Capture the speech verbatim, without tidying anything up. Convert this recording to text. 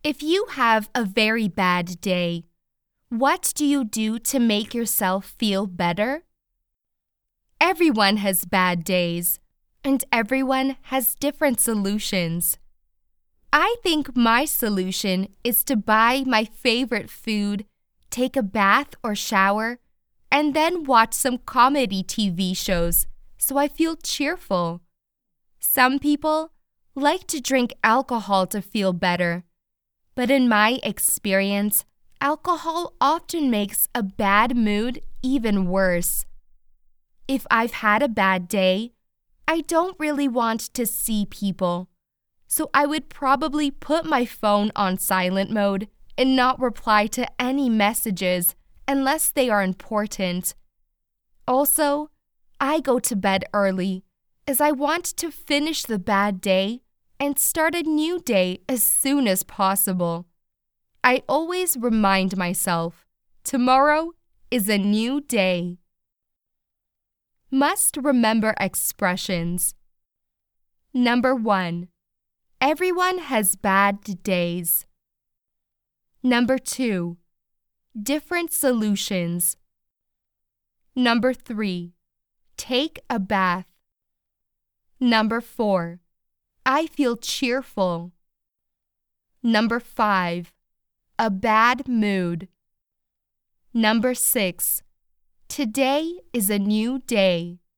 If you have a very bad day, what do you do to make yourself feel better? Everyone has bad days, and everyone has different solutions. I think my solution is to buy my favorite food, take a bath or shower, and then watch some comedy T V shows so I feel cheerful. Some people like to drink alcohol to feel better, but in my experience, alcohol often makes a bad mood even worse. If I've had a bad day, I don't really want to see people, so I would probably put my phone on silent mode and not reply to any messages unless they are important. Also, I go to bed early as I want to finish the bad day and start a new day as soon as possible. I always remind myself, tomorrow is a new day. Must remember expressions. Number one, everyone has bad days. Number two, different solutions. Number three, take a bath. Number four, I feel cheerful. Number five, a bad mood. Number six, today is a new day.